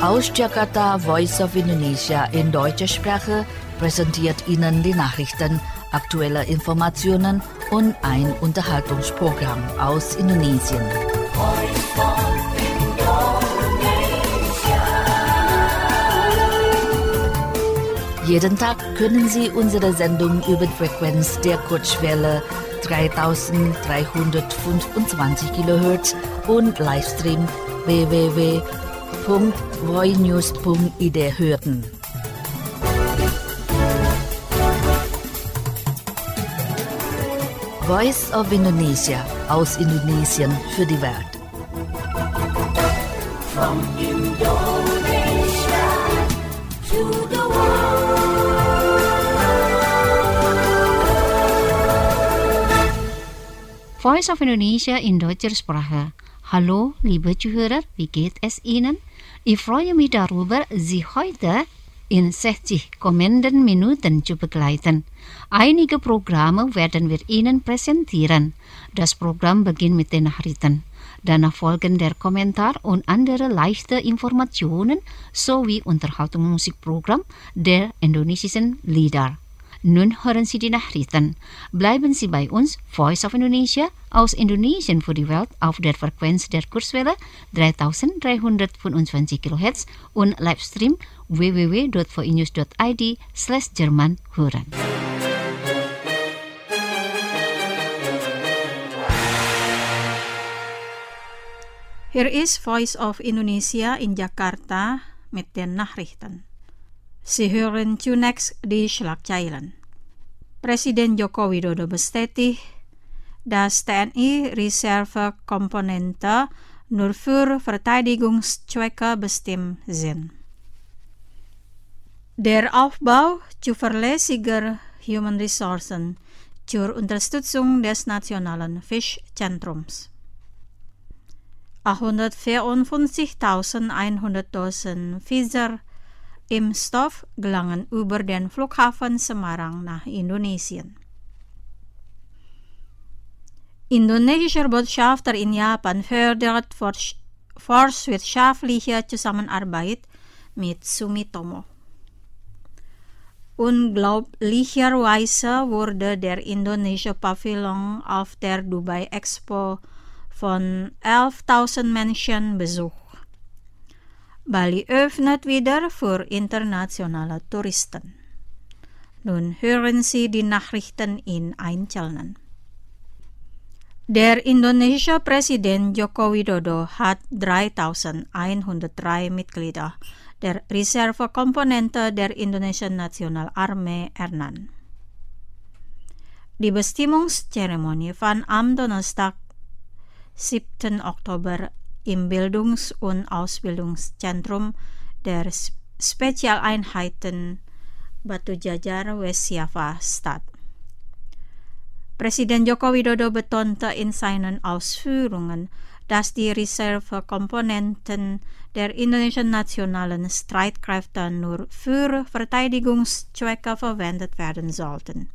Aus Jakarta, Voice of Indonesia in deutscher Sprache präsentiert Ihnen die Nachrichten, aktuelle Informationen und ein Unterhaltungsprogramm aus Indonesien. Jeden Tag können Sie unsere Sendung über die Frequenz der Kurzwelle 3325 kHz und Livestream www.voinews.id hören. Voice of Indonesia aus Indonesien für die Welt. From Indonesia to the world. Voice of Indonesia in deutscher Sprache. Hallo, liebe Zuhörer, wie geht es Ihnen? Ich freue mich darüber, Sie heute in 60 kommenden Minuten zu begleiten. Einige Programme werden wir Ihnen präsentieren. Das Programm beginnt mit den Nachrichten. Danach folgen der Kommentar und andere leichte Informationen sowie Unterhaltungsmusikprogramm der indonesischen Lieder. Nun hören Sie die Nachrichten. Bleiben Sie bei uns, Voice of Indonesia, aus Indonesien für die Welt auf der Frequenz der Kurzwelle 3325 kHz und Livestream www.voinews.id/Jerman hören. Hier ist Voice of Indonesia in Jakarta mit den Nachrichten. Sie hören zunächst die Schlagzeilen. Presiden Joko Widodo bestätigt, dass TNI Reservekomponente nur für Verteidigungszwecke bestimmt sind. Der Aufbau zuverlässiger Human Ressourcen zur Unterstützung des Nationalen Fischzentrums. 154.100 Dosen Pfizer-Impfstoff gelangen über den Flughafen Semarang nach Indonesien. Indonesischer Botschafter in Japan fördert forstwirtschaftliche Zusammenarbeit mit Sumitomo. Unglaublicherweise wurde der indonesische Pavillon auf der Dubai Expo von 11.000 Menschen besucht. Bali öffnet wieder für internationale Touristen. Nun hören Sie die Nachrichten in Einzelnen. Der indonesische Präsident Joko Widodo hat 3.103 Mitglieder der Reservekomponente der indonesischen Nationalarmee ernannt. Die Bestimmungszeremonie fand am Donnerstag, 7. Oktober im Bildungs- und Ausbildungszentrum der Spezialeinheiten Batu Jajar West Java statt. Präsident Joko Widodo betonte in seinen Ausführungen, dass die Reservekomponenten der indonesischen nationalen Streitkräfte nur für Verteidigungszwecke verwendet werden sollten.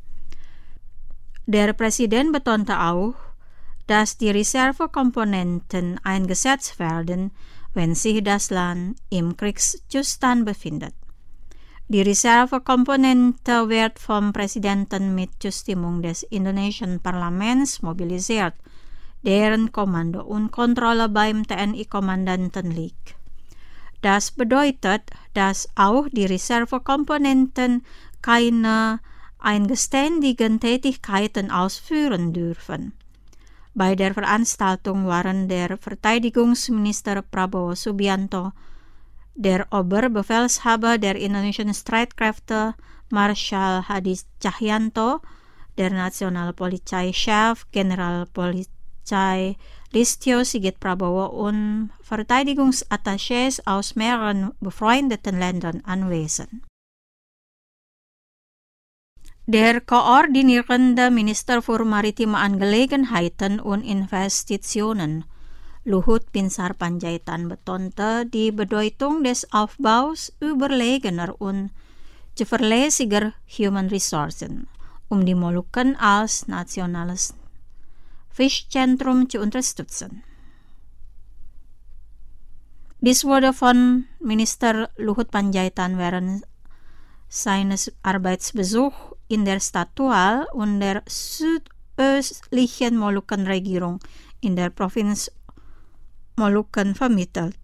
Der Präsident betonte auch, dass die Reservekomponenten eingesetzt werden, wenn sich das Land im Kriegszustand befindet. Die Reservekomponente wird vom Präsidenten mit Zustimmung des indonesischen Parlaments mobilisiert, deren Kommando und Kontrolle beim TNI-Kommandanten liegt. Das bedeutet, dass auch die Reservekomponenten keine eigenständigen Tätigkeiten ausführen dürfen. Bei der Veranstaltung waren der Verteidigungsminister Prabowo Subianto, der Oberbefehlshaber der indonesischen Streitkräfte Marschall Hadi Cahyanto, der Nationalpolizeichef Generalpolizei Listio Sigit Prabowo und Verteidigungsattachés aus mehreren befreundeten Ländern anwesend. Der koordinierende Minister für maritime Angelegenheiten und Investitionen, Luhut Binsar Panjaitan, betonte die Bedeutung des Aufbaus überlegener und zuverlässiger Human Ressourcen, um die Molukken als nationales Fischzentrum zu unterstützen. Dies wurde von Minister Luhut Panjaitan während seines Arbeitsbesuchs in der Stadt Tual und der südöstlichen Molukken-Regierung in der Provinz Molukken vermittelt.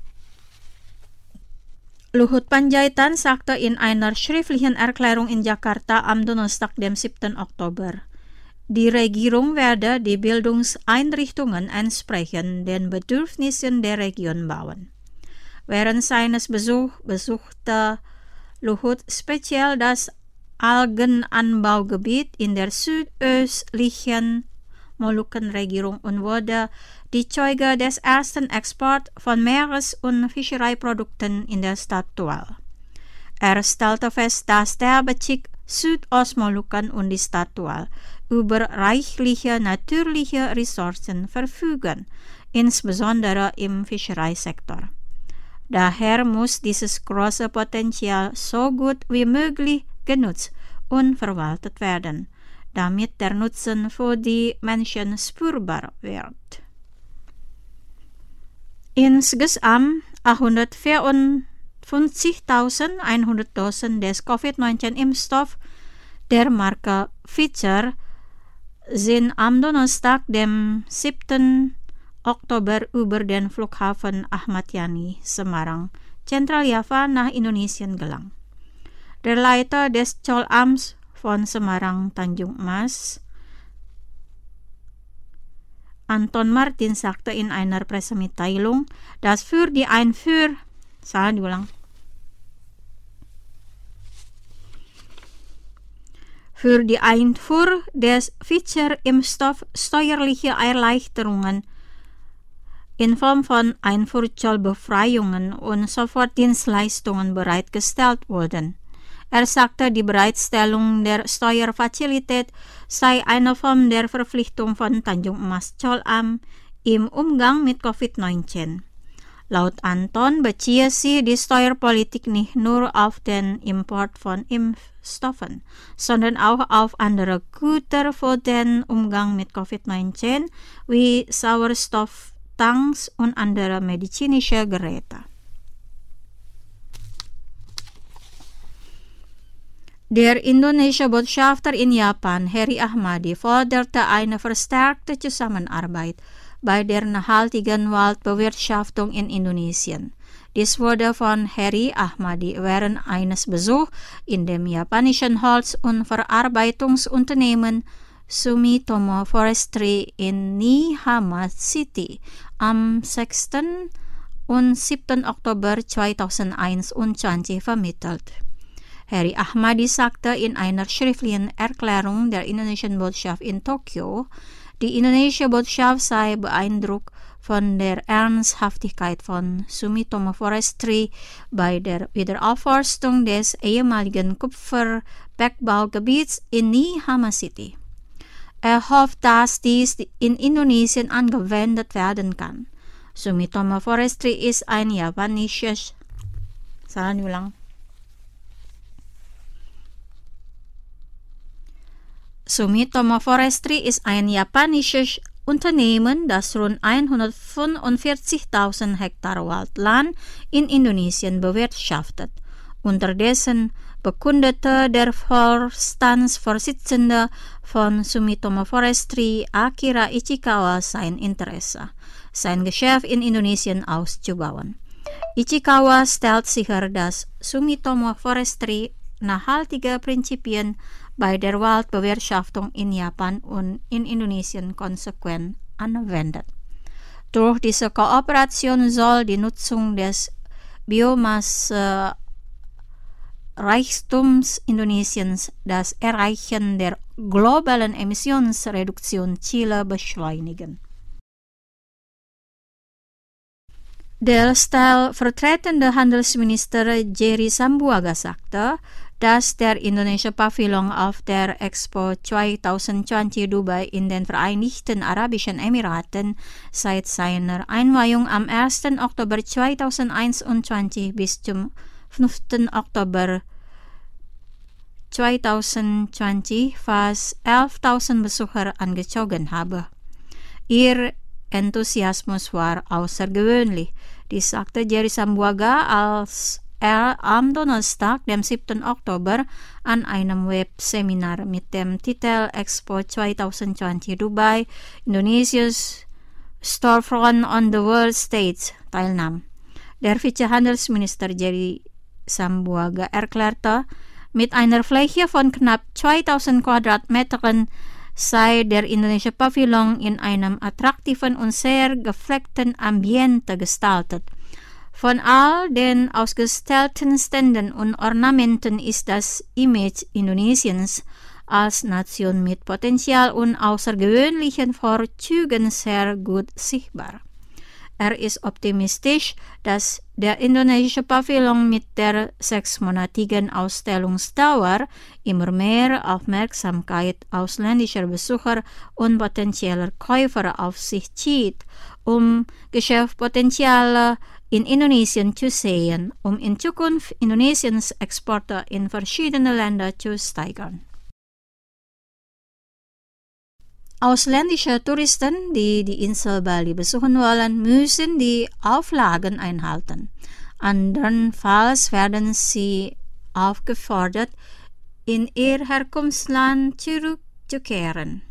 Luhut Panjaitan sagte in einer schriftlichen Erklärung in Jakarta am Donnerstag, dem 7. Oktober, die Regierung werde die Bildungseinrichtungen entsprechend den Bedürfnissen der Region bauen. Während seines Besuchs besuchte Luhut speziell das Algenanbaugebiet in der südöstlichen Molukken-Regierung und wurde die Zeuge des ersten Exports von Meeres- und Fischereiprodukten in der Stadt Tual. Er stellte fest, dass der Bezirk Südostmolukken und die Stadt Tual über reichliche natürliche Ressourcen verfügen, insbesondere im Fischereisektor. Daher muss dieses große Potenzial so gut wie möglich genutzt und verwaltet werden, damit der Nutzen für die Menschen spürbar wird. Insgesamt 154.100 Dosen des Covid-19-Impfstoff der Marke Pfizer sind am Donnerstag, dem 7. Oktober über den Flughafen Ahmad Yani, Semarang, Zentral Java nach Indonesien gelangt. Der Leiter des Zollamts von Semarang Tanjung Mas, Anton Martin, sagte in einer Pressemitteilung, dass für die Einfuhr des Pfizer-Impfstoff steuerliche Erleichterungen in Form von Einfuhrzollbefreiungen und Sofortdienstleistungen bereitgestellt wurden. Er sagte, die Bereitstellung der Steuerfazilität sei eine Form der Verpflichtung von Tanjung Mas Zollamt im Umgang mit Covid-19. Laut Anton beziehe sie die Steuerpolitik nicht nur auf den Import von Impfstoffen, sondern auch auf andere Güter für den Umgang mit Covid-19 wie Sauerstofftanks und andere medizinische Geräte. Der indonesische Botschafter in Japan, Heri Ahmadi, forderte eine verstärkte Zusammenarbeit bei der nachhaltigen Waldbewirtschaftung in Indonesien. Dies wurde von Heri Ahmadi während eines Besuchs in dem japanischen Holz- und Verarbeitungsunternehmen Sumitomo Forestry in Niihama City am 6. und 7. Oktober 2021 vermittelt. Heri Ahmadi sagte in einer schriftlichen Erklärung der indonesischen Botschaft in Tokio, die indonesische Botschaft sei beeindruckt von der Ernsthaftigkeit von Sumitomo Forestry bei der Wiederaufforstung des ehemaligen Kupferbergbaugebiets in Niihama City. Er hofft, dass dies in Indonesien angewendet werden kann. Sumitomo Forestry ist ein japanisches Sumitomo Forestry ist ein japanisches Unternehmen, das rund 145.000 Hektar Waldland in Indonesien bewirtschaftet. Unterdessen bekundete der Vorstandsvorsitzende von Sumitomo Forestry, Akira Ichikawa, sein Interesse, sein Geschäft in Indonesien auszubauen. Ichikawa stellt sicher, dass Sumitomo Forestry nachhaltige Prinzipien bei der Waldbewirtschaftung in Japan und in Indonesien konsequent anwendet. Durch diese Kooperation soll die Nutzung des Biomasse-Reichtums Indonesiens das Erreichen der globalen Emissionsreduktionsziele beschleunigen. Der stellvertretende Handelsminister Jerry Sambuaga sagte, dass der indonesische Pavillon auf der Expo 2020 Dubai in den Vereinigten Arabischen Emiraten seit seiner Einweihung am 1. Oktober 2021 bis zum 5. Oktober 2020 fast 11.000 Besucher angezogen habe. Ihr Enthusiasmus war außergewöhnlich. Dies sagte Jerry Sambuaga, als am Donnerstag, dem 7. Oktober, an einem Webseminar mit dem Titel Expo 2020 Dubai, Indonesia's Storefront on the World Stage, teilnahm. Der Vizehandelsminister Jerry Sambuaga erklärte, mit einer Fläche von knapp 2000 Quadratmetern sei der Indonesia Pavillon in einem attraktiven und sehr gepflegten Ambiente gestaltet. Von all den ausgestellten Ständen und Ornamenten ist das Image Indonesiens als Nation mit Potenzial und außergewöhnlichen Vorzügen sehr gut sichtbar. Er ist optimistisch, dass der indonesische Pavillon mit der 6-monatigen Ausstellungsdauer immer mehr Aufmerksamkeit ausländischer Besucher und potenzieller Käufer auf sich zieht, um Geschäftspotenziale in Indonesien zu sehen, um in Zukunft Indonesiens Exporte in verschiedene Länder zu steigern. Ausländische Touristen, die die Insel Bali besuchen wollen, müssen die Auflagen einhalten. Andernfalls werden sie aufgefordert, in ihr Herkunftsland zurückzukehren.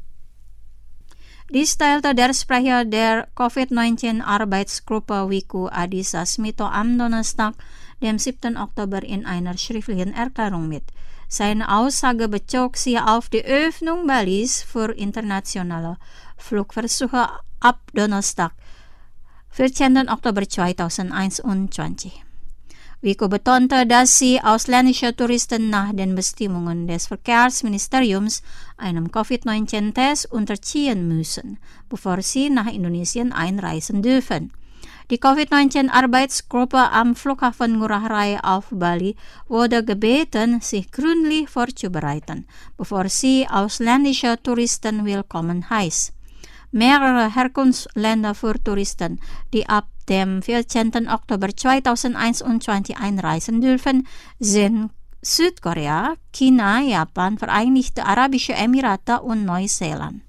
Dies teilte der Sprecher der COVID-19-Arbeitsgruppe WIKU Adi Sasmito am Donnerstag, dem 7. Oktober in einer schriftlichen Erklärung mit. Seine Aussage bezog sich auf die Öffnung Balis für internationale Flugversuche ab Donnerstag, 14. Oktober 2021. WIKU betonte, dass sie ausländische Touristen nach den Bestimmungen des Verkehrsministeriums einem COVID-19-Test unterziehen müssen, bevor sie nach Indonesien einreisen dürfen. Die COVID-19-Arbeitsgruppe am Flughafen Ngurah Rai auf Bali wurde gebeten, sich gründlich vorzubereiten, bevor sie ausländische Touristen willkommen heißt. Mehrere Herkunftsländer für Touristen, die ab dem 14. Oktober 2021 einreisen dürfen, sind Südkorea, China, Japan, Vereinigte Arabische Emirate und Neuseeland.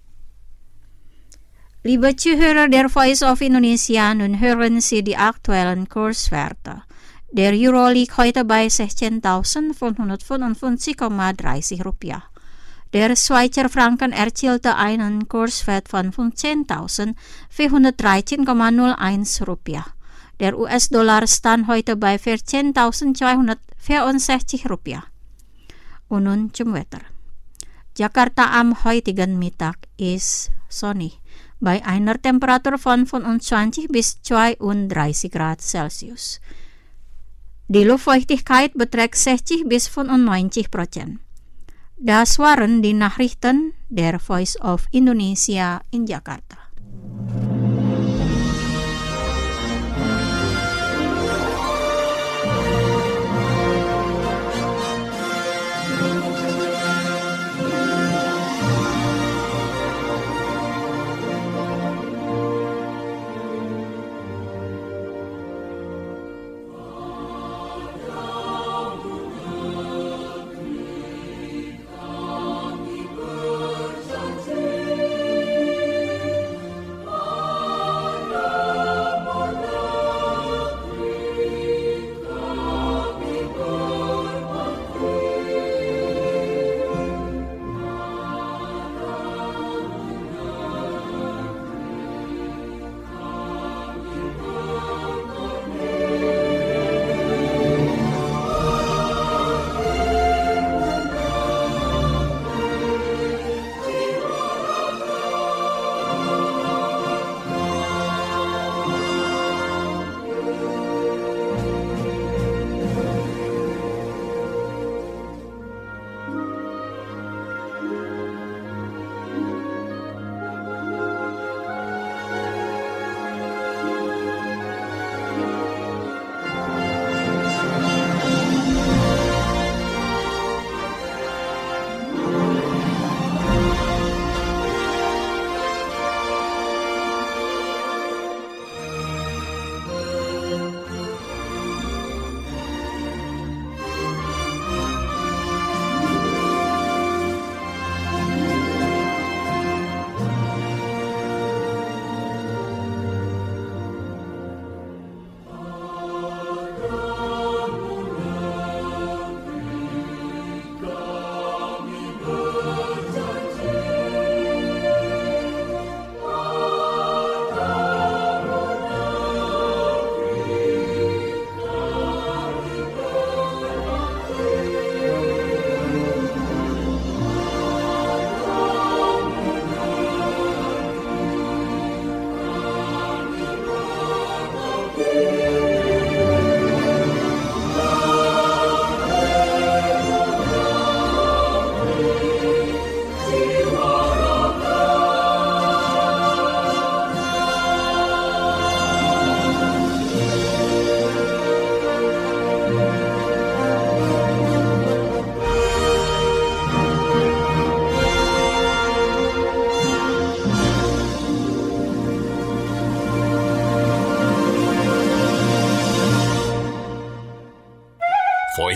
Liebe Zuhörer der Voice of Indonesia, nun hören Sie die aktuellen Kurswerte. Der Euro liegt heute bei 16.555,30 Rupiah. Der Schweizer Franken erzielte einen Kurswert von 15.413,01 Rupiah. Der US-Dollar stand heute bei 14.264 Rupiah. Und nun zum Wetter. Jakarta am heutigen Mittag ist sonnig, bei einer Temperatur von 25 bis 32 Grad Celsius. Die Luftfeuchtigkeit beträgt 60 bis 95%. Das waren die Nachrichten der Voice of Indonesia in Jakarta.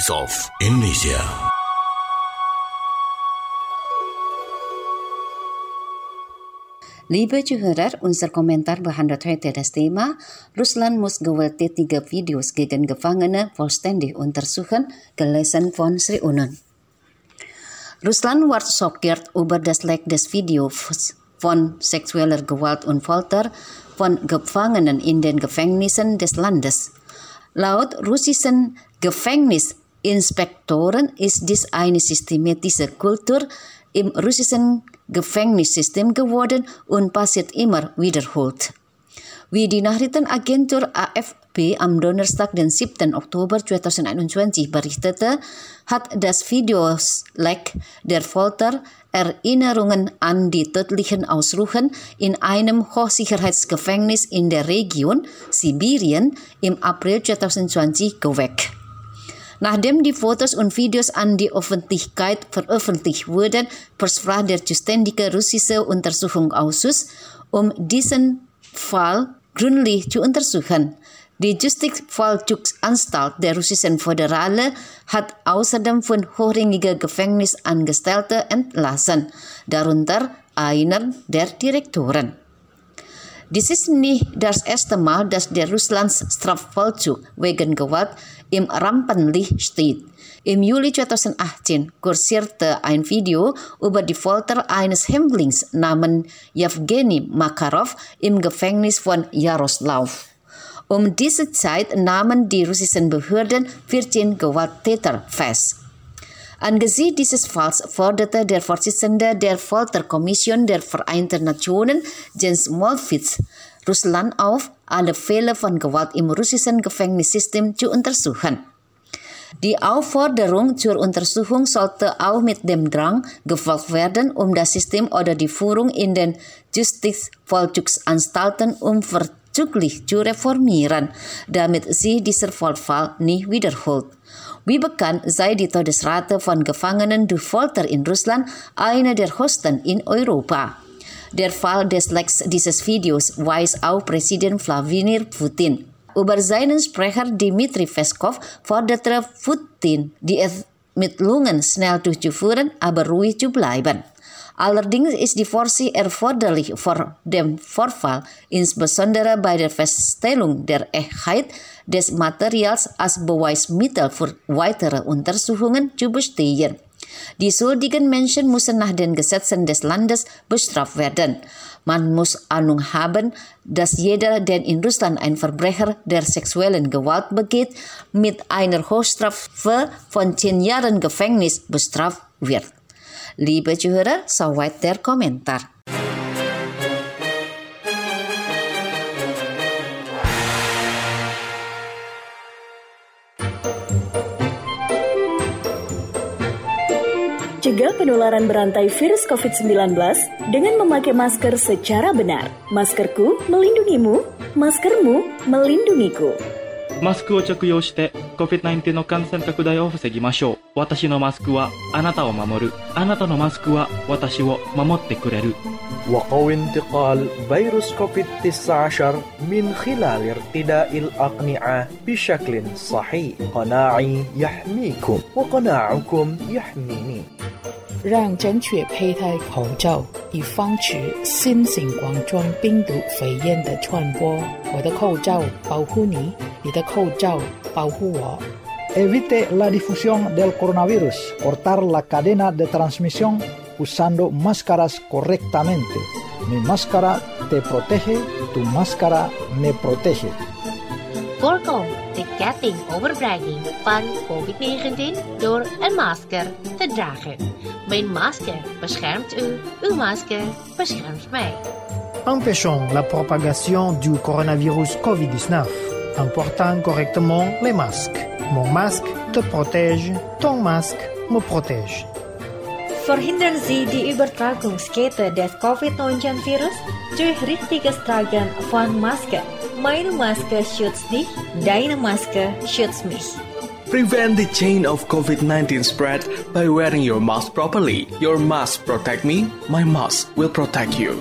Voice of Indonesia. Liebe Zuhörer, unser Kommentar behandelt heute das Thema Russland muss gewalttätige Videos gegen Gefangene vollständig untersuchen, gelesen von Sri Unun. Russland war schockiert über das Leck des Videos von sexueller Gewalt und Folter von Gefangenen in den Gefängnissen des Landes. Laut russischen Gefängnisinspektoren ist dies eine systematische Kultur im russischen Gefängnissystem geworden und passiert immer wiederholt. Wie die Nachrichtenagentur AFP am Donnerstag, den 7. Oktober 2021 berichtete, hat das Videoleck der Folter Erinnerungen an die tödlichen Ausruhen in einem Hochsicherheitsgefängnis in der Region Sibirien im April 2020 geweckt. Nachdem die Fotos und Videos an die Öffentlichkeit veröffentlicht wurden, versprach der zuständige russische Untersuchungsausschuss, diesen Fall gründlich zu untersuchen. Die Justizvollzugsanstalt der russischen Föderale hat außerdem 5 hochrangige Gefängnisangestellte entlassen, darunter einer der Direktoren. Dies ist nicht das erste Mal, dass der Russlands Strafvollzug wegen Gewalt im Rampenlicht steht. Im Juli 2018 kursierte ein Video über die Folter eines Häftlings namens Jewgeni Makarov im Gefängnis von Jaroslawl. Diese Zeit nahmen die russischen Behörden 14 Gewalttäter fest. Angesichts dieses Falls forderte der Vorsitzende der Folterkommission der Vereinten Nationen, Jens Molfitz, Russland auf, alle Fälle von Gewalt im russischen Gefängnissystem zu untersuchen. Die Aufforderung zur Untersuchung sollte auch mit dem Drang gefolgt werden, das System oder die Führung in den Justizvollzugsanstalten unverzüglich zu reformieren, damit sich dieser Vorfall nicht wiederholt. Wie bekannt sei die Todesrate von Gefangenen durch Folter in Russland eine der höchsten in Europa. Der Fall des Lecks dieses Videos weist auch Präsident Wladimir Putin. Über seinen Sprecher Dmitri Peskov forderte Putin, die Ermittlungen schnell durchzuführen, aber ruhig zu bleiben. Allerdings ist die Vorsicht erforderlich vor dem Vorfall, insbesondere bei der Feststellung der Echtheit des Materials als Beweismittel für weitere Untersuchungen zu bestehen. Die schuldigen Menschen müssen nach den Gesetzen des Landes bestraft werden. Man muss Ahnung haben, dass jeder, der in Russland ein Verbrecher der sexuellen Gewalt begeht, mit einer Höchststrafe von 10 Jahren Gefängnis bestraft wird. Liebe Zuhörer, soweit der Kommentar. Cegah penularan berantai virus COVID-19 dengan memakai masker secara benar. Maskerku melindungimu, maskermu melindungiku. マスクを着用して COVID-19 の感染拡大を防ぎましょう。私のマスクはあなたを守る。あなたのマスクは私を守ってくれる。 وقوي انتقال فيروس كوفيد-19 من خلال ارتداء الأقنعة بشكل صحيح. قناعي يحميكم وقناعكم يحميني. 让正确佩戴口罩，以防止新型冠状病毒肺炎的传播。我的口罩保护你，你的口罩保护我。 Evite la difusión del coronavirus. Cortar la cadena de transmisión usando máscaras correctamente. Mi máscara te protege, tu máscara me protege. Voorkom de ketting overbrenging van COVID-19 door een masker te dragen. Mijn masker beschermt u, uw masker beschermt mij. Empêchons la propagation du coronavirus COVID-19 en portant correctement les masques. Mon masque te protège, ton masque me protège. Verhindern Sie die Übertragungskette des COVID-19-Virus durch richtiges Tragen von Maske. Meine Maske schützt dich, deine Maske schützt mich. Prevent the chain of COVID-19 spread by wearing your mask properly. Your mask protect me, my mask will protect you.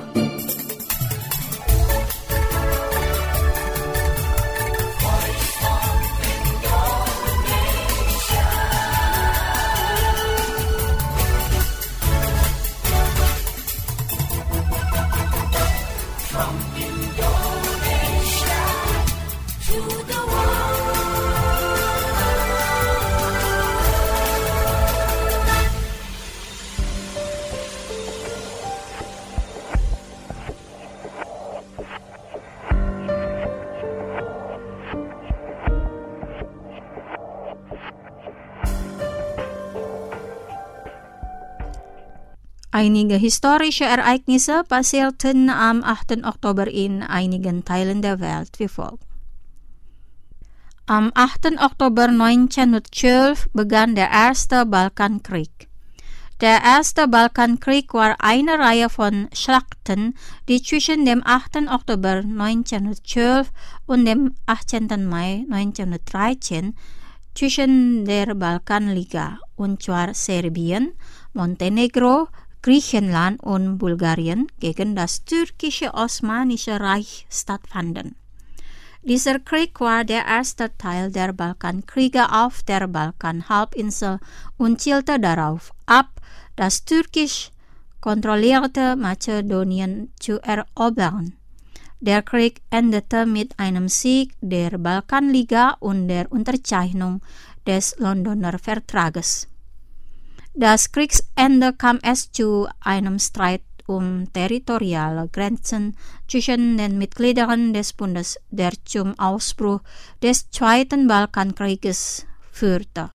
From Indonesia to the world. Einige historische Ereignisse passierten am 8. Oktober in einigen Teilen der Welt wie folgt. Am 8. Oktober 1912 begann der Erste Balkankrieg. Der Erste Balkankrieg war eine Reihe von Schlachten, die zwischen dem 8. Oktober 1912 und dem 18. Mai 1913 zwischen der Balkanliga, und zwar Serbien, Montenegro, Griechenland und Bulgarien gegen das türkische Osmanische Reich stattfanden. Dieser Krieg war der erste Teil der Balkankriege auf der Balkanhalbinsel und zielte darauf ab, das türkisch kontrollierte Mazedonien zu erobern. Der Krieg endete mit einem Sieg der Balkanliga und der Unterzeichnung des Londoner Vertrages. Das Kriegsende kam es zu einem Streit um territoriale Grenzen zwischen den Mitgliedern des Bundes, der zum Ausbruch des Zweiten Balkankrieges führte.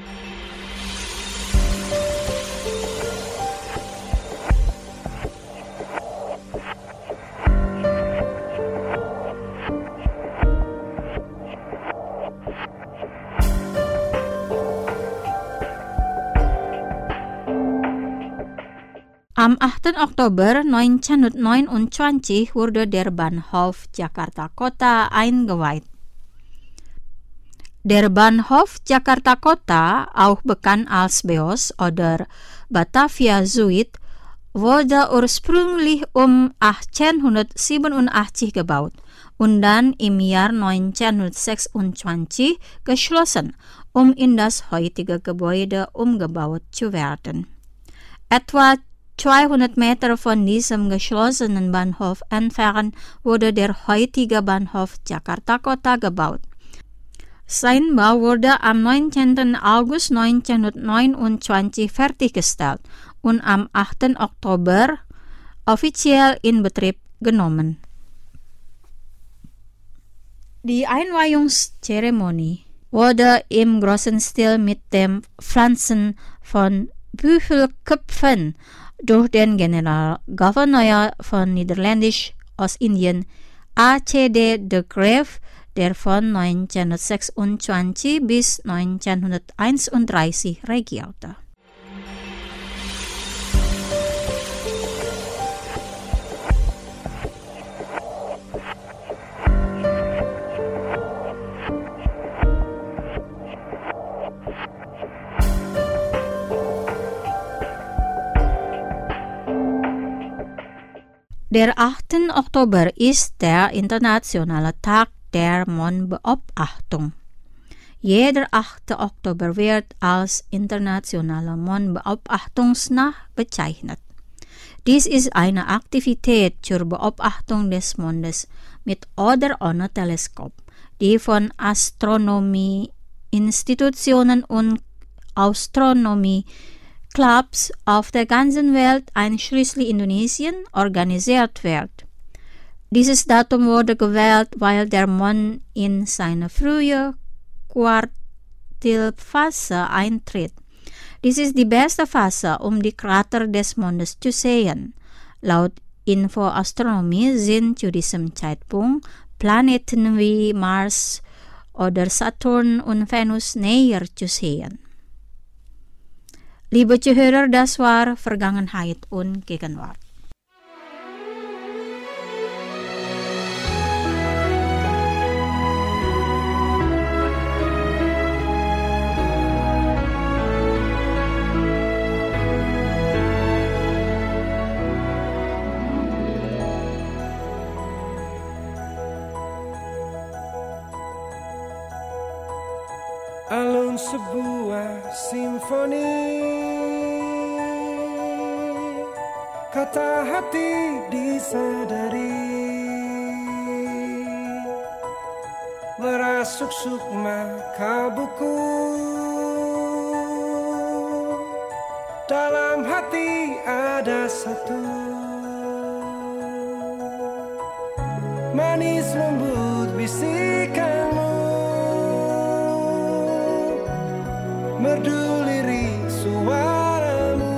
Am 8. Oktober 1929 wurde der Bahnhof Jakarta Kota eingeweiht. Der Bahnhof Jakarta Kota, auch bekannt als BEOS oder Batavia Zuid, wurde ursprünglich um 1887 gebaut und dann im Jahr 1926 geschlossen, um in das heutige Gebäude umgebaut zu werden. Etwa 200 Meter von diesem geschlossenen Bahnhof entfernt wurde der heutige Bahnhof Jakarta Kota gebaut. Sein Bau wurde am 19. August 1929 fertiggestellt und am 8. Oktober offiziell in Betrieb genommen. Die Einweihungszeremonie wurde im großen Stil mit dem Pflanzen von Büffelköpfen durch den Generalgouverneur von Niederländisch-Ostindien A.C.D. de Graaf, der von 1926 bis 1931 regierte. Der 8. Oktober ist der internationale Tag der Mondbeobachtung. Jeder 8. Oktober wird als internationaler Mondbeobachtungsnacht bezeichnet. Dies ist eine Aktivität zur Beobachtung des Mondes mit oder ohne Teleskop, die von Astronomieinstitutionen und Astronomie-Clubs auf der ganzen Welt, einschließlich Indonesien, organisiert wird. Dieses Datum wurde gewählt, weil der Mond in seine frühe Quartilphase eintritt. Dies ist die beste Phase, um die Krater des Mondes zu sehen. Laut Infoastronomie sind zu diesem Zeitpunkt Planeten wie Mars oder Saturn und Venus näher zu sehen. Liebe Zuhörer, das war Vergangenheit und Gegenwart. Alun sebuah simfoni, kata hati disadari, merasuk sukma kalbuku. Dalam hati ada satu manis lembut bisikanmu, merdu lirik suaramu,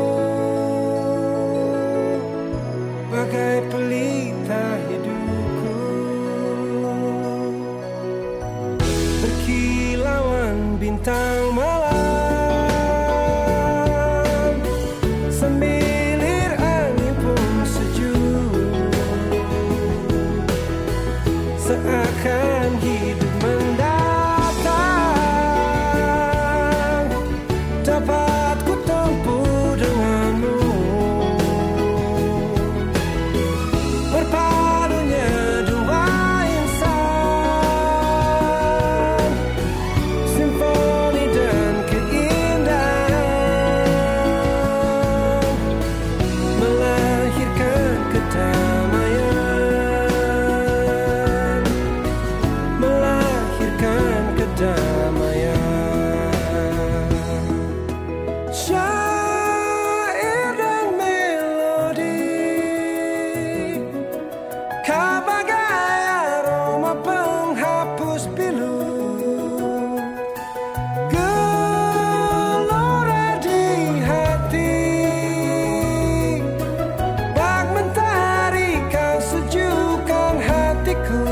bagai pelita hidupku, berkilauan bintang malam. Seakan hidup mendatang dapat ku tempuh denganmu. Berpadunya dua insan, simfoni dan keindahan, melahirkan kedamaian. Syair dan melodi, kau bagai aroma penghapus pilu, gelora di hati, bak mentari kau sejukkan hatiku.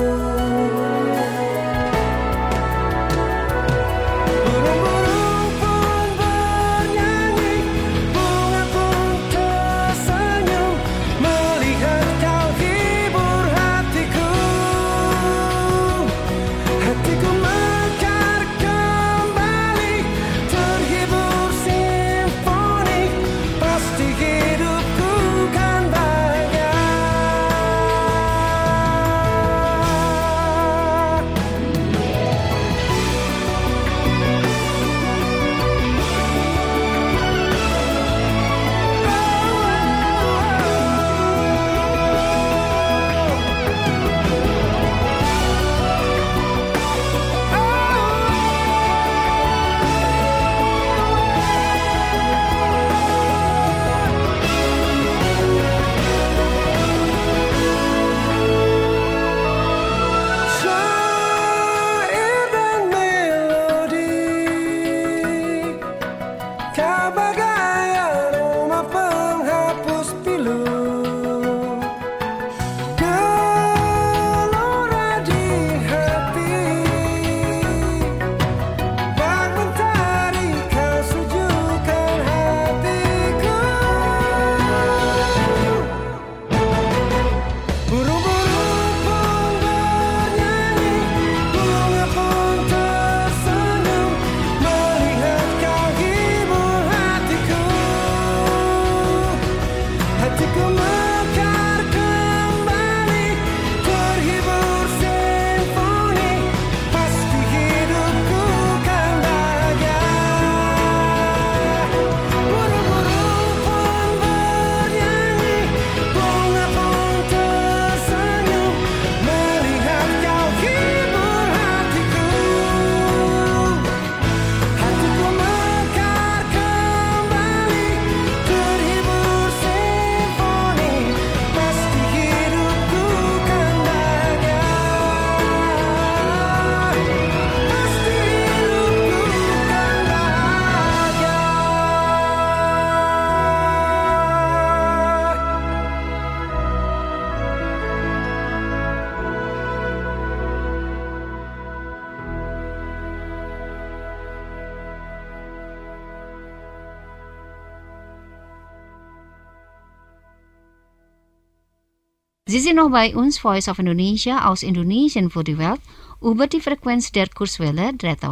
Sie sind noch bei uns, Voice of Indonesia aus Indonesien für die Welt, über die Frequenz der Kurzwelle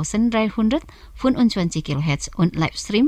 3325 kHz und Livestream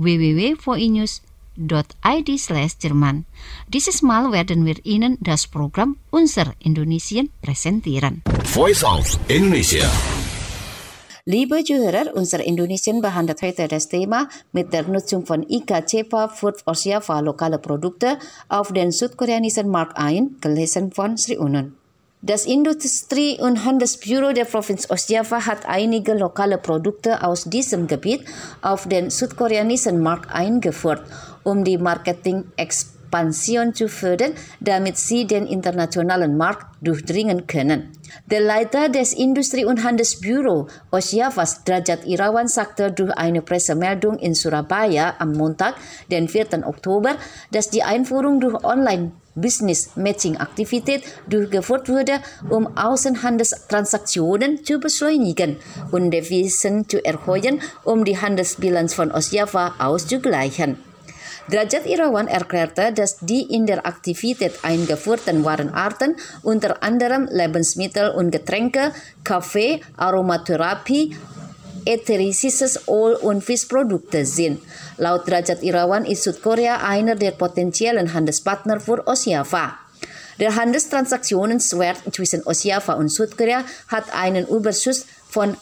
www.voinews.id/Jerman. Dieses Mal werden wir Ihnen das Programm Unser Indonesien präsentieren. Voice of Indonesia. Liebe Zuhörer, unser Indonesien behandelt heute das Thema mit der Nutzung von IKCEPA für Asia für lokale Produkte auf den südkoreanischen Markt ein, gelesen von Sri Unun. Das Industrie- und Handelsbüro der Provinz Ostjava hat einige lokale Produkte aus diesem Gebiet auf den südkoreanischen Markt eingeführt, um die Marketing-Expansion zu fördern, damit sie den internationalen Markt durchdringen können. Der Leiter des Industrie- und Handelsbüro Ostjavas, Derajat Irawan, sagte durch eine Pressemeldung in Surabaya am Montag, den 4. Oktober, dass die Einführung durch Online-Business-Matching-Aktivität durchgeführt wurde, um Außenhandelstransaktionen zu beschleunigen und Devisen zu erhöhen, um die Handelsbilanz von Ostjava auszugleichen. Derajat Irawan erklärte, dass die in der Aktivität eingeführten Warenarten unter anderem Lebensmittel und Getränke, Kaffee, Aromatherapie, ätherisches Öl und Fischprodukte sind. Laut Derajat Irawan ist Südkorea einer der potenziellen Handelspartner für Ostjava. Der Handelstransaktionswert zwischen Ostjava und Südkorea hat einen Überschuss von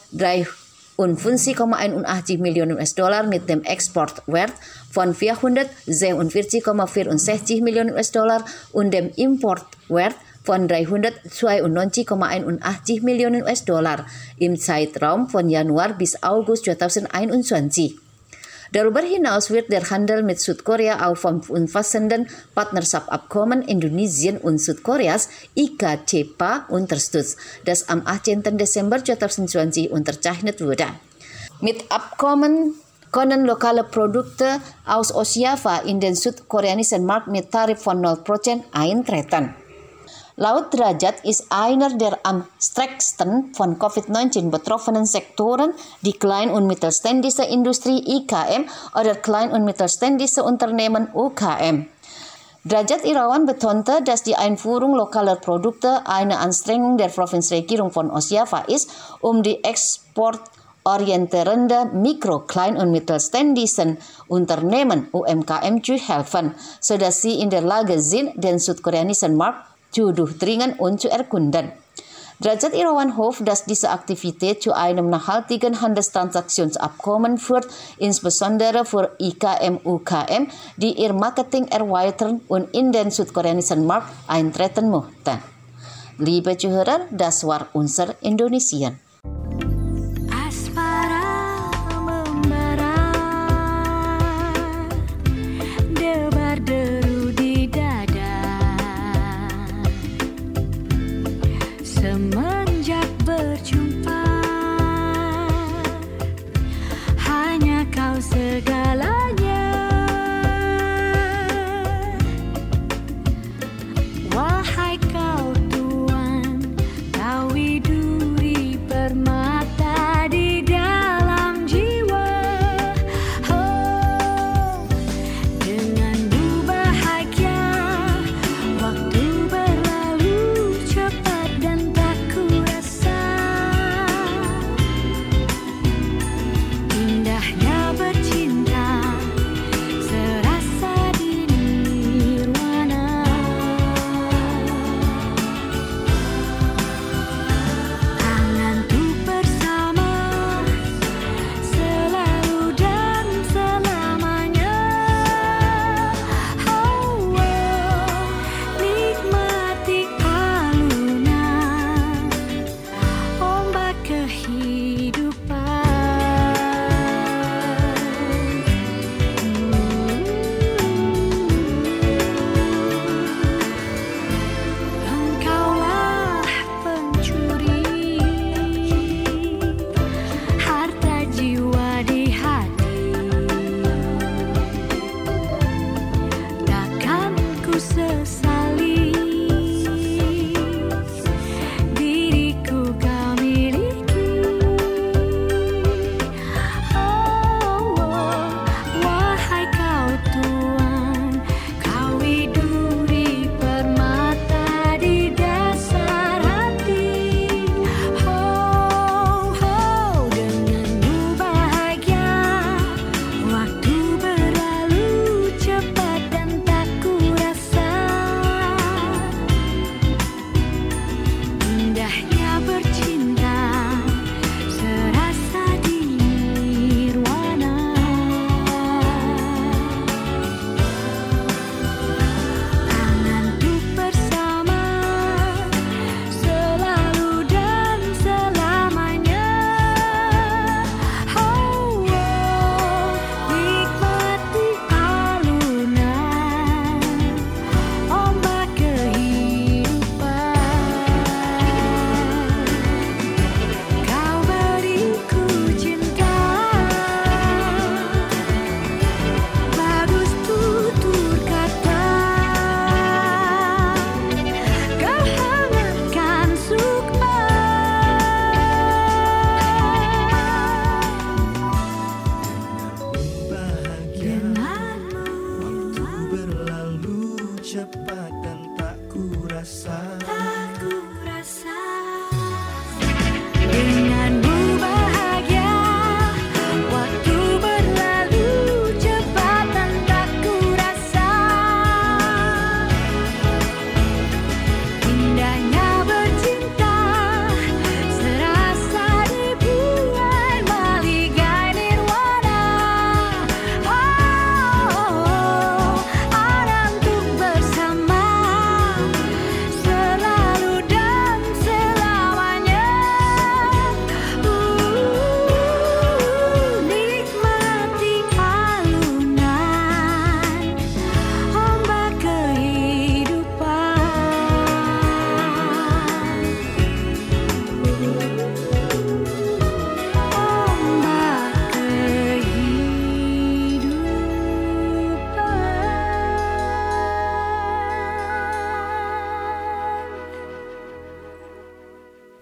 53,81 Millionen US-Dollar mit dem Exportwert von 447,64 Millionen US-Dollar und dem Importwert von 392,81 Millionen US-Dollar im Zeitraum von Januar bis August 2021. Darüber hinaus wird der Handel mit Südkorea auch vom umfassenden Partnerschaftsabkommen Indonesien und Südkoreas IKCPA unterstützt, das am 18. Dezember 2020 unterzeichnet wurde. Mit Abkommen können lokale Produkte aus Ostjava in den südkoreanischen Markt mit Tarif von 0% eintreten. Laut Derajat ist einer der am stärksten von Covid-19 betroffenen Sektoren die Klein- und Mittelständische Industrie IKM oder Klein- und Mittelständische Unternehmen UKM. Derajat Irawan betonte, dass die Einführung lokaler Produkte eine Anstrengung der Provinzregierung von Ostjava ist, um die exportorientierende Mikro-, Klein- und Mittelständischen Unternehmen UMKM zu helfen, sodass sie in der Lage sind, den südkoreanischen Markt zu durchdringen und zu erkunden. Derajat Irawan hofft, dass diese Aktivität zu einem nachhaltigen Handelstransaktionsabkommen führt, insbesondere für IKM-UKM, die ihr Marketing erweitern und in den südkoreanischen Markt eintreten möchten. Liebe Zuhörer, das war unser Indonesien. Semenjak berjumpa, hanya kau segalanya. Wahai kau Tuan, kau widuri permata di dalam jiwa. Oh, denganmu bahagia, waktu berlalu cepat dan tak ku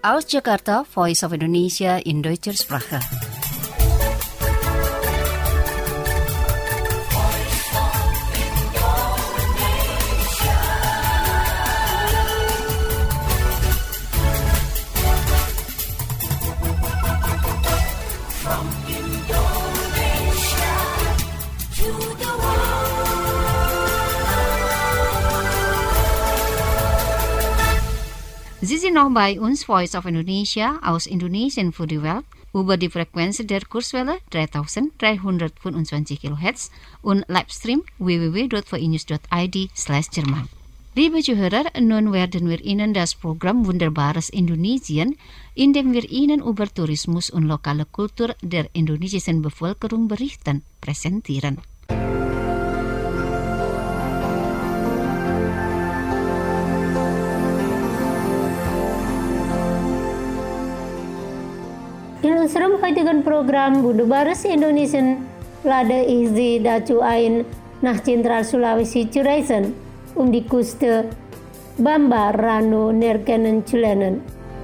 Aus Jakarta, Voice of Indonesia in Deutscher Sprache. Sie sind noch bei uns, Voice of Indonesia, aus Indonesien für die Welt, über die Frequenz der Kurzwelle 3325 kHz und Livestream www.voinews.id/Jerman. Liebe Zuhörer, nun werden wir Ihnen das Programm Wunderbares Indonesien, in dem wir Ihnen über Tourismus und lokale Kultur der indonesischen Bevölkerung berichten, präsentieren. In unserem heutigen Programm Wunderbares Indonesien lade ich Sie dazu ein, nach Zentral Sulawesi zu reisen, die Küste Bambarano erkennen zu lernen.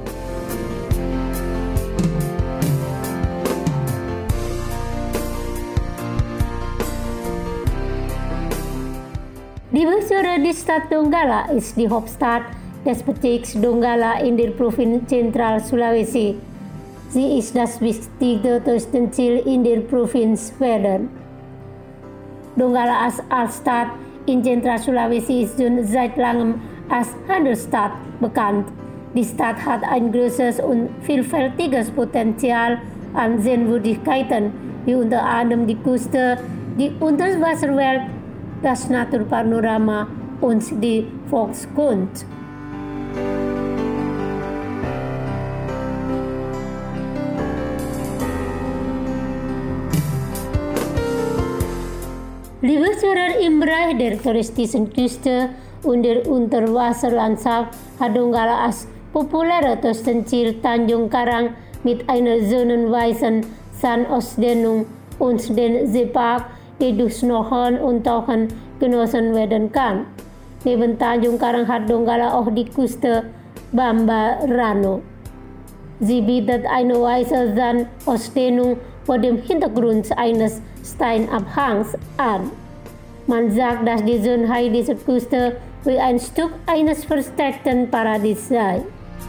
Die Besondere die Stadt Donggala ist die Hauptstadt des Bezirks Donggala in der Provinz Zentral Sulawesi. Sie ist das wichtigste Touristenziel in der Provinz Medan. Donggala als Stadt in Zentral Sulawesi ist schon seit langem als Handelsstadt bekannt. Die Stadt hat ein großes und vielfältiges Potenzial an Sehenswürdigkeiten, wie unter anderem die Küste, die Unterwasserwelt, das Naturpanorama und die Volkskunst. Liebe Zuhörer, im Bereich der touristischen Küste und der Unterwasserlandschaft hat Donggala als populäre Touristenziel Tanjung Karang mit einer sonnenweißen Sandausdehnung und den Seepark, die durch Schnorcheln und Tauchen genossen werden kann. Neben Tanjung Karang hat Donggala auch die Küste Bambarano. Sie bietet eine weiße Sandausdehnung vor dem Hintergrund eines Steinabhangs an. Man sagt, dass die Schönheit dieser Küste wie ein Stück eines versteckten Paradies sei.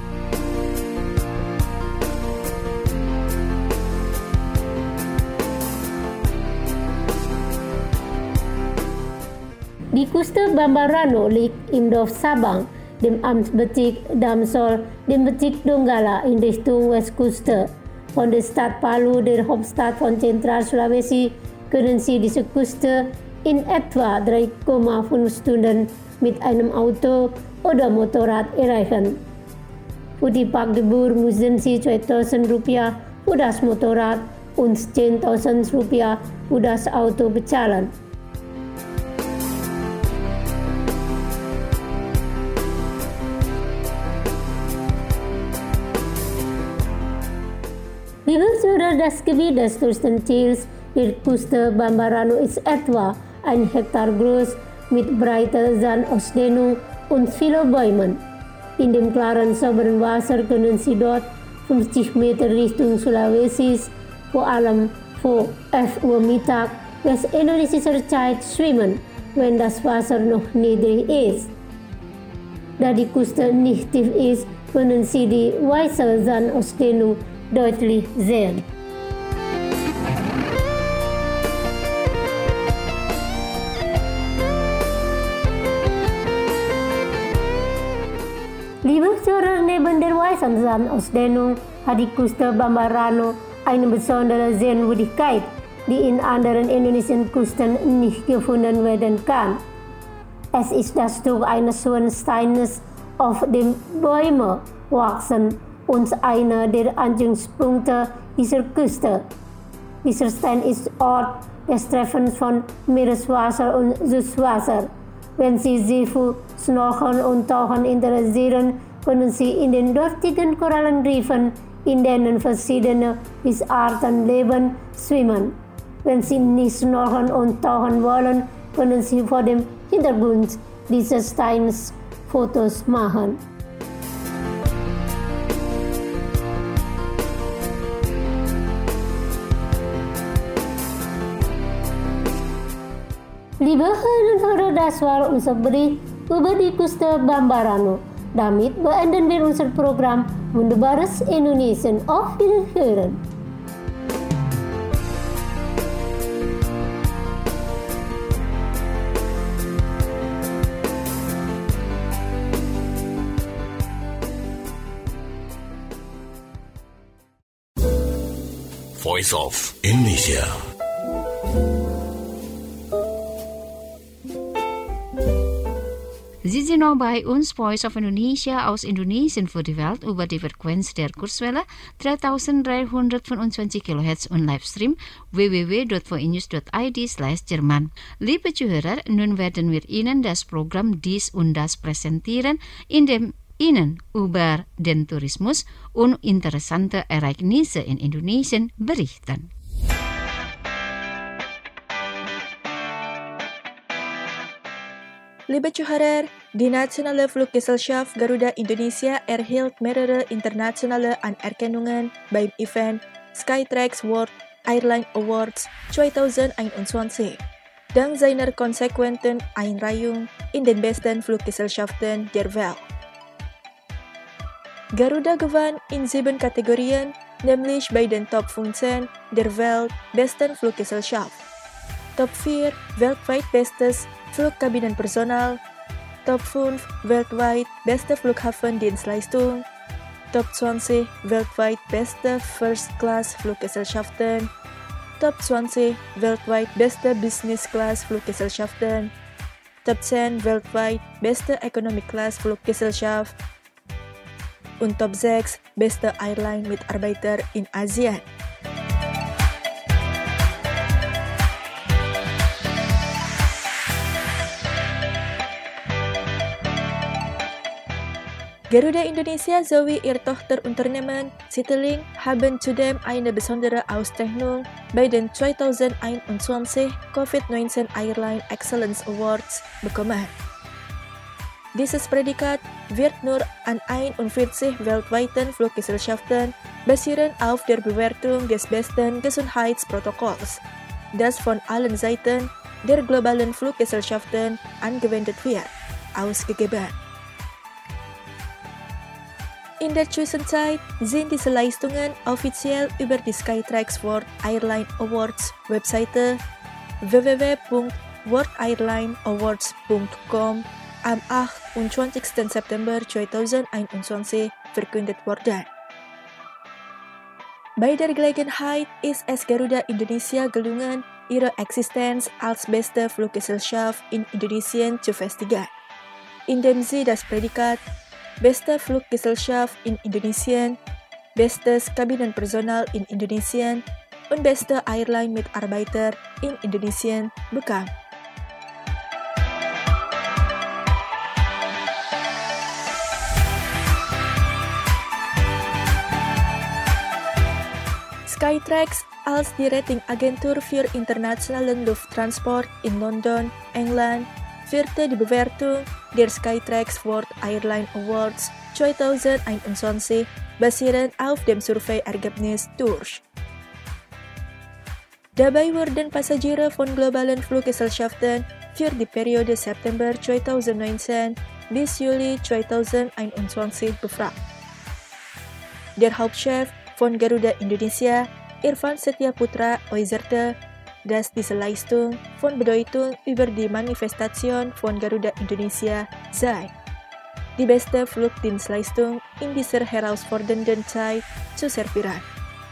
Die Küste Bambarano liegt im Dorf Sabang, dem Amtsbezirk Damsol, dem Bezirk Donggala in Richtung Westküste. Von der Stadt Palu, der Hauptstadt von Zentral Sulawesi, können Sie diese Küste in etwa 3,5 Stunden mit einem Auto oder Motorrad erreichen. Für die Parkgebühr müssen Sie 2.000 Rupiah für das Motorrad und 10.000 Rupiah für das Auto bezahlen. Liebe Zuhörer, das Gebiet des Touristenziels der Küste Bambarano ist etwa 1 Hektar groß mit breiter Sandausdehnung und vielen Bäumen. In dem klaren, sauberen Wasser können Sie dort 50 Meter Richtung Sulawesi, vor allem vor 11 Uhr Mittag westindonesischer Zeit schwimmen, wenn das Wasser noch niedrig ist. Da die Küste nicht tief ist, können Sie die weiße Sandausdehnung deutlich sehen. Liebe Zuhörer, neben der weißen Sandausdehnung hat die Küste Bambarano eine besondere Sehenswürdigkeit, die in anderen indonesischen Küsten nicht gefunden werden kann. Es ist das Stück eines hohen Steines, auf dem Bäume wachsen, und einer der Anziehungspunkte dieser Küste. Dieser Stein ist Ort des Treffens von Meereswasser und Süßwasser. Wenn Sie sich für Schnorcheln und Tauchen interessieren, können Sie in den dortigen Korallenriffen, in denen verschiedene Fischarten leben, schwimmen. Wenn Sie nicht schnorcheln und tauchen wollen, können Sie vor dem Hintergrund dieses Steins Fotos machen. Liebe Hörer, das war unser Bericht über die Küste Bambarano. Damit beenden wir unser Programm Wunderbares Indonesien. Auf Wiederhören. Voice of Indonesia. Sie sind noch bei uns, Voice of Indonesia aus Indonesien für die Welt über die Frequenz der Kurzwelle 3325 kHz und Livestream www.voinews.id/Jerman. Liebe Zuhörer, nun werden wir Ihnen das Programm Dies und Das präsentieren, in dem Ihnen über den Tourismus und interessante Ereignisse in Indonesien berichten. Liebe Zuhörer, die Nationale Fluggesellschaft Garuda Indonesia erhielt mehrere internationale Anerkennungen beim Event Skytrax World Airline Awards 2021. Dank seiner konsequenten Einreihung in den besten Fluggesellschaften der Welt. Garuda gewann in 7 Kategorien, nämlich bei den Top 15 der Welt besten Fluggesellschaft, Top 4 weltweit bestes Flugkabinenpersonal, Top 5 weltweit beste Flughafendienstleistung, Top 20 weltweit beste First-Class-Fluggesellschaften, Top 20 weltweit beste Business-Class-Fluggesellschaften, Top 10 weltweit beste Economy-Class-Fluggesellschaft und Top 6 beste Airline-Mitarbeiter in Asien. Garuda Indonesia sowie ihr Tochterunternehmen Citylink haben zudem eine besondere Auszeichnung bei den 2021 COVID-19 Airline Excellence Awards bekommen. Dieses Prädikat wird nur an 41 weltweiten Fluggesellschaften basierend auf der Bewertung des besten Gesundheitsprotokolls, das von allen Seiten der globalen Fluggesellschaften angewendet wird, ausgegeben. In der Zwischenzeit sind diese Leistungen offiziell über die Skytrax World Airline Awards Webseite www.worldairlineawards.com am 28. September 2021 verkündet worden. Bei der Gelegenheit ist es Garuda Indonesia gelungen, ihre Existenz als beste Fluggesellschaft in Indonesien zu festigen, indem sie das Prädikat Beste Fluggesellschaft in Indonesien, bestes Kabinenpersonal in Indonesien und beste Airline-Mitarbeiter in Indonesien bekam. Skytrax als die Ratingagentur für internationalen Lufttransport in London, England, führte die Bewertung der Skytrax World Airline Awards 2021 basierend auf dem Survey-Ergebnis durch. Dabei wurden Passagiere von globalen Fluggesellschaften für die Periode September 2019 bis Juli 2021 befragt. Der Hauptchef von Garuda Indonesia, Irfan Setiaputra, äußerte, dass diese Leistung von Bedeutung über die Manifestation von Garuda Indonesia sei, die beste Flugdienstleistung in dieser herausfordernden Zeit zu servieren.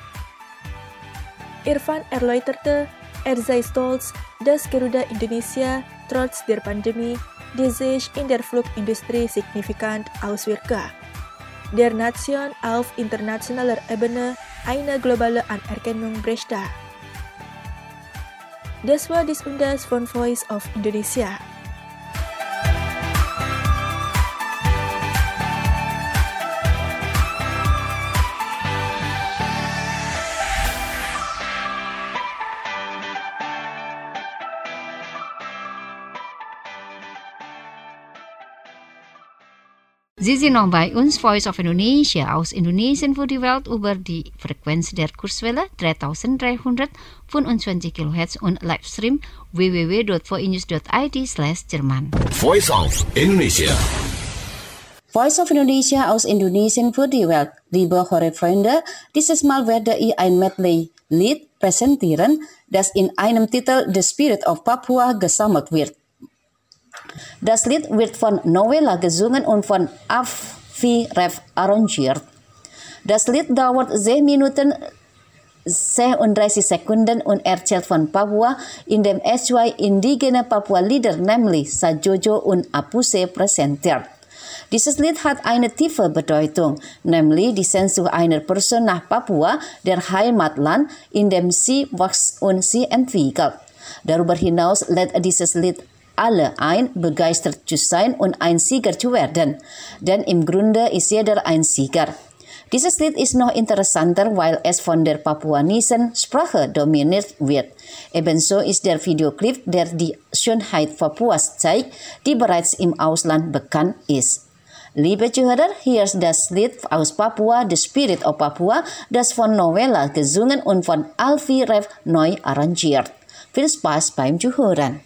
Irfan erläuterte, er sei stolz, dass Garuda Indonesia trotz der Pandemie, die sich in der Flugindustrie signifikant auswirke, der Nation auf internationaler Ebene eine globale Anerkennung brächte. Das war dies und das von Voice of Indonesia. Sie sind noch bei uns, Voice of Indonesia, aus Indonesien für die Welt über die Frequenz der Kurzwelle 3325 kHz und Livestream www.voinews.id/Jerman. Voice of Indonesia. Voice of Indonesia aus Indonesien für die Welt. Liebe Hörerfreunde, dieses Mal werde ich ein Medley-Lied präsentieren, das in einem Titel The Spirit of Papua gesammelt wird. Das Lied wird von Novella gesungen und von Avi Rev arrangiert. Das Lied dauert 6 Minuten 36 Sekunden und erzählt von Papua, in dem es zwei indigene Papua-Lieder, nämlich Sajojo und Apuse, präsentiert. Dieses Lied hat eine tiefe Bedeutung, nämlich die Sehnsucht einer Person nach Papua, der Heimatland, in dem sie wächst und sie entwickelt. Darüber hinaus lädt dieses Lied alle ein, begeistert zu sein und ein Sieger zu werden. Denn im Grunde ist jeder ein Sieger. Dieses Lied ist noch interessanter, weil es von der papuanischen Sprache dominiert wird. Ebenso ist der Videoclip, der die Schönheit Papuas zeigt, die bereits im Ausland bekannt ist. Liebe Zuhörer, hier ist das Lied aus Papua, The Spirit of Papua, das von Novella gesungen und von Avi Rev neu arrangiert. Viel Spaß beim Zuhören.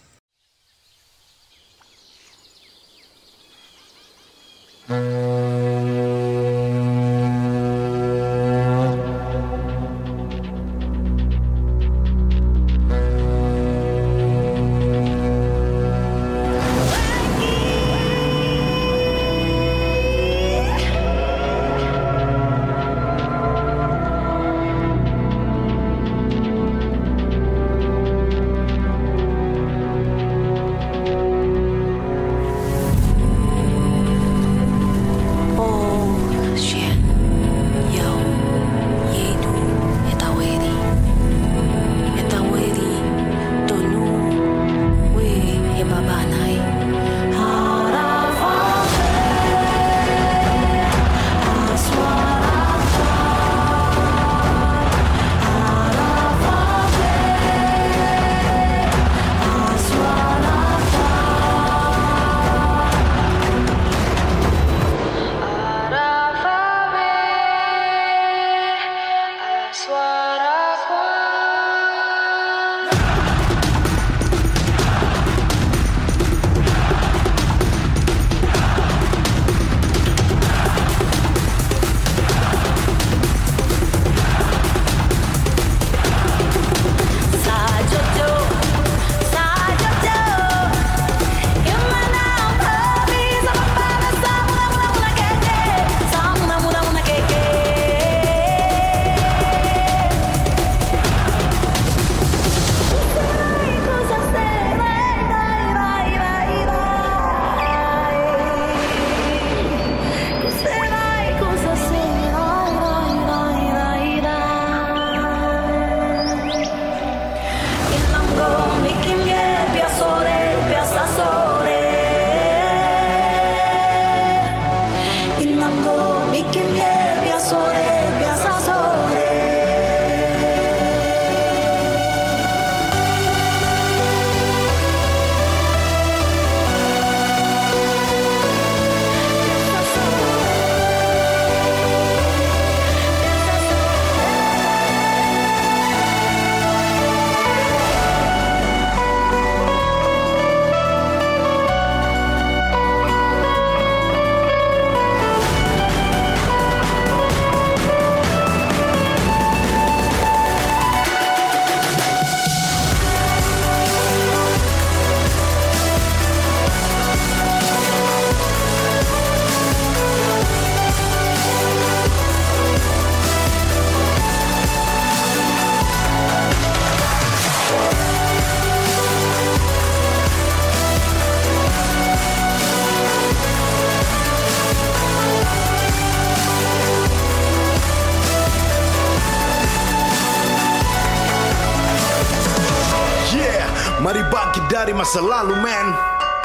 Mari bangkit dari masa lalu men,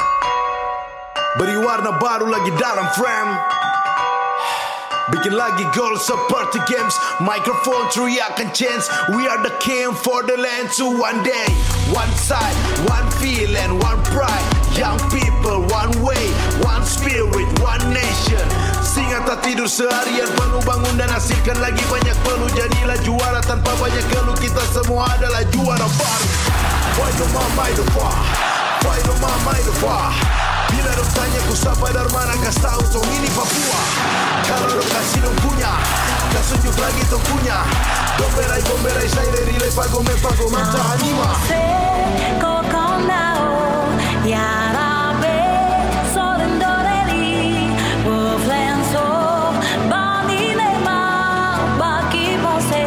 beri warna baru lagi dalam frame. Bikin lagi goal seperti games, microphone teriakan chance. We are the king for the land to one day. One side, one feel and one pride. Young people, one way, one spirit, one nation. Singa tak tidur seharian penuh, bangun dan hasilkan lagi banyak peluh. Jadilah juara tanpa banyak keluh, kita semua adalah juara baru. Why do mama itu wah? Why do mama itu wah? Bila dong tanya ku siapa dari mana, kas tahu tong ini Papua. Kalau dong kasih dong punya, kas tunjuk lagi tong punya. Bomberai saya dari lepago menta anima. Kau nao ya rabe sorendoreli woflenso bani lema baki pose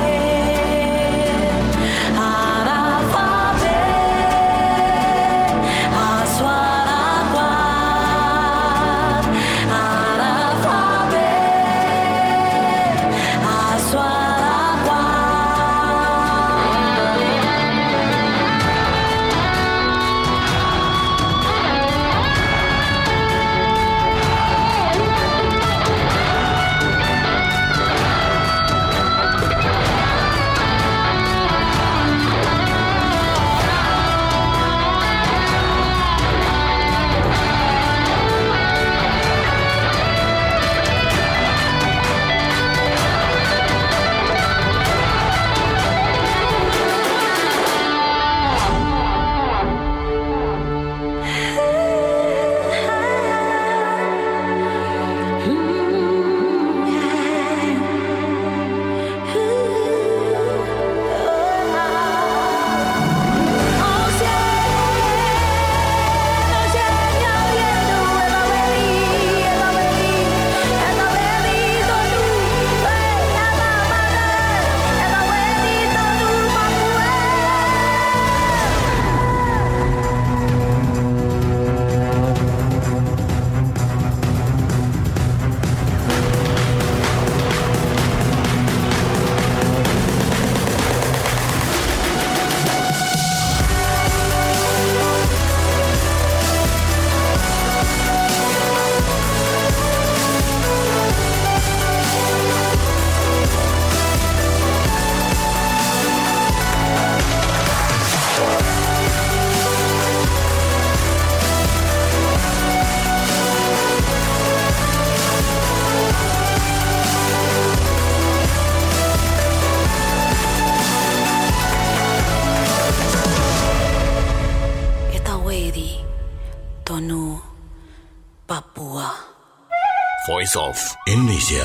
arafabe aswara kwat arafabe aswara Papua. Voice of Indonesia.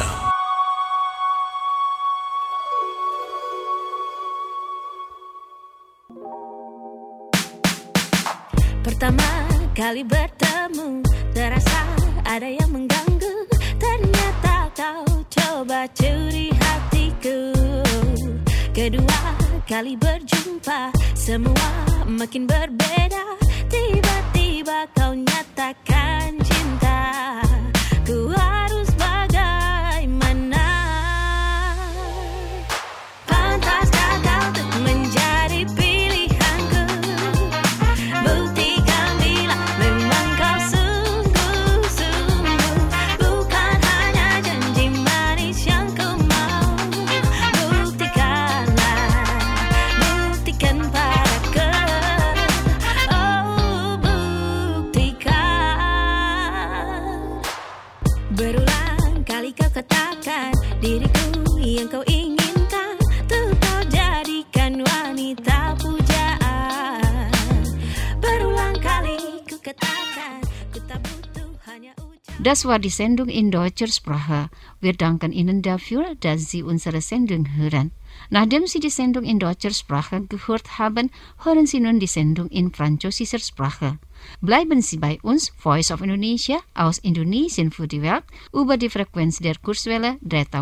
Pertama kali bertemu, terasa ada yang mengganggu. Ternyata kau coba curi hatiku. Kedua kali berjumpa, semua makin berbeda. Tiba-tiba kau nyatakan cinta. Ku harus bagaimana? Pantaskah kau untuk menjadi pilihanku? Buktikan bila memang kau sungguh-sungguh, bukan hanya janji manis yang ku mau. Buktikanlah, buktikan padaku. Oh, buktikan. Berulang kali kau katakan diriku yang kau inginkan, tuh kau jadikan wanita pujaan. Berulang kali ku katakan ku tak butuh hanya ucapan. Das war die Sendung in deutscher Sprache. Wir danken Ihnen dafür, dass Sie unsere Sendung hören. Nachdem Sie die Sendung in deutscher Sprache gehört haben, hören Sie nun die Sendung in französischer Sprache. Bleiben Sie bei uns, Voice of Indonesia, aus Indonesien für die Welt, über die Frequenz der Kurzwelle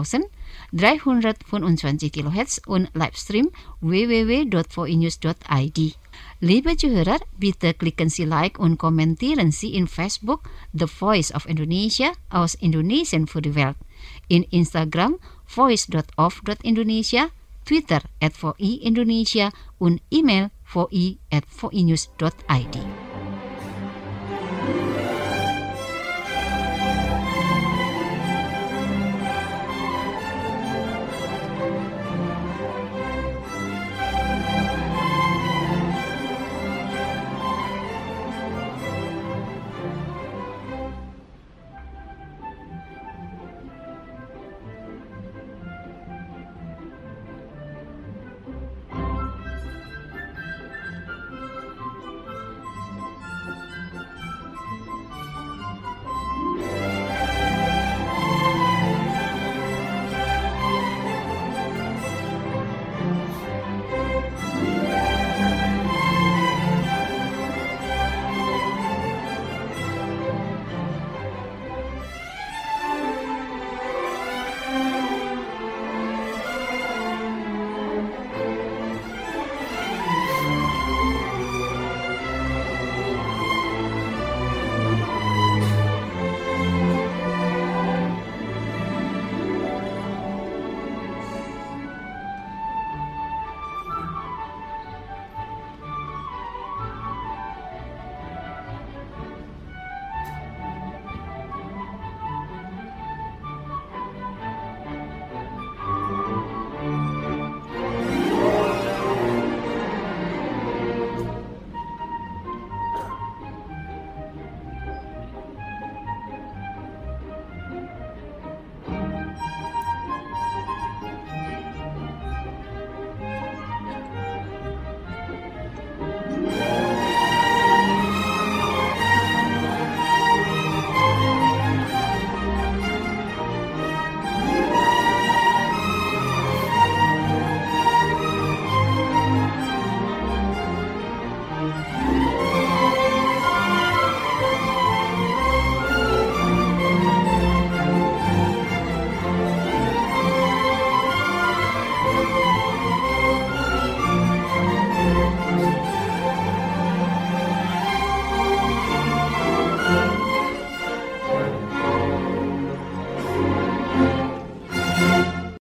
3325 kHz und Livestream www.voinews.id. Liebe Zuhörer, bitte klicken Sie Like und kommentieren Sie in Facebook The Voice of Indonesia aus Indonesien für die Welt, in Instagram voice.of.indonesia, Twitter @VOI Indonesia und E-Mail voi@voinews.id.